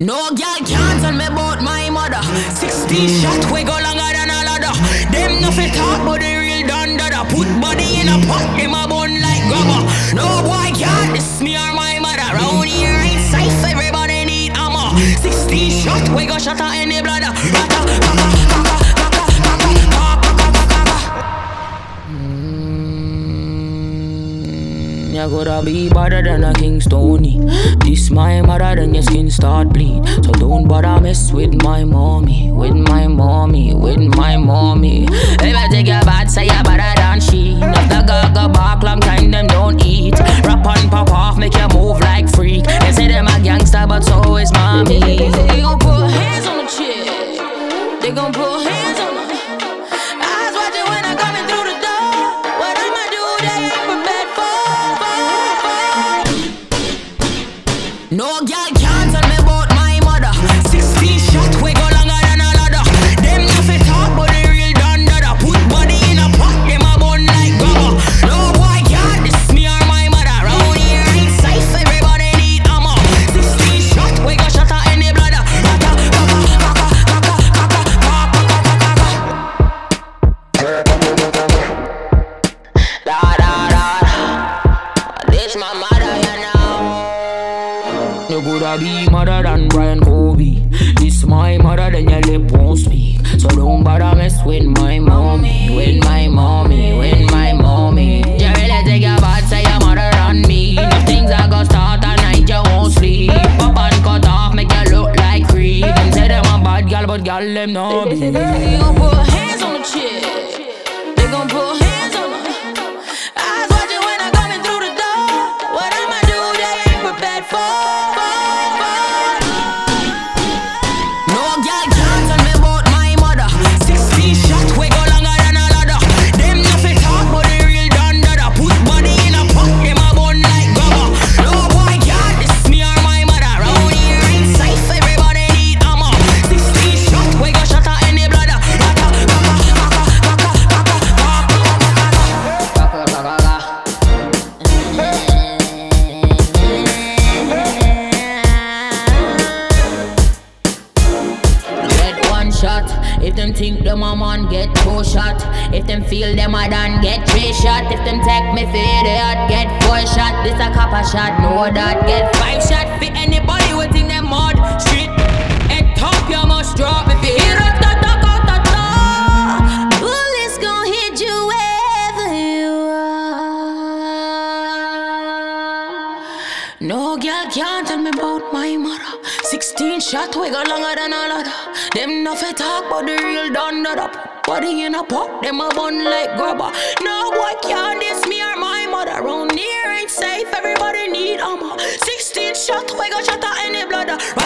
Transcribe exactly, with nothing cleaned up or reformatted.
No girl can't tell me about my mother. Sixteen shot we go longer than a ladder. Them nothing talk but the real done dada. Put body in a pot, them a bun like grabber. No boy can't diss me or my mother. Round here ain't safe, everybody need armor. Sixteen shot we go shatter any bladder. Rata, kaka, kaka, kaka, kaka, kaka, kaka, kaka. Mm, you gotta be better than a King Stony. This my mother, then your skin start bleed. So don't bother mess with my mommy, with my mommy, with my mommy. If I take your bad, say you better than she. If the gaga bark long time, them don't eat. Rap and pop off, make you move like freak. They say them a gangster, but so is mommy. They gon' put hands on the chick. They gon' put hands on her. Eyes watching when I'm coming through the door. What I'ma do, they ain't prepared for. No girl can't tell me about my mother. Sixteen shot we go longer than a ladder. Them nothing talk but the real done dada. Put body in a pot, them a bun like grabber. No boy can't diss me or my mother. Round here ain't safe, everybody need armor. Sixteen shot we go shatter any bladder. Rata, kaka, kaka, kaka, kaka, kaka, kaka, da da da da. This my mother, you know. You coulda be mother than Brian Kobe. This my mother, then your lip won't speak. So don't bother mess with my mommy, with my mommy, with my mommy. You really take your bad, say your mother than me. If things are gonna start at night, you won't sleep. Pop and cut off, make you look like creep. Them say them a bad gal, but gal them no be. They gon' put hands on the chick. They gon' put hands on her. Eyes watching when I'm coming through the door. What I'ma do, they ain't prepared for. If them think them a man, get two shot. If them feel them a done, get three shot. If them take me for idiot, get four shot. This a copper shot, know that. Get five shot for anybody who think them mud. Street, head top, you must drop. If you hear it, ta ta ta ta ta. Bullets gon' hit you wherever you are. No girl can't tell me about my mother. Sixteen shot, we go longer than a ladder. Them nothing talk but the real done that up. Body in a pot, them a bun like grabber. No boy can't diss me or my mother. Round here ain't safe, everybody need armor. Sixteen shot, we go shatter any bladder.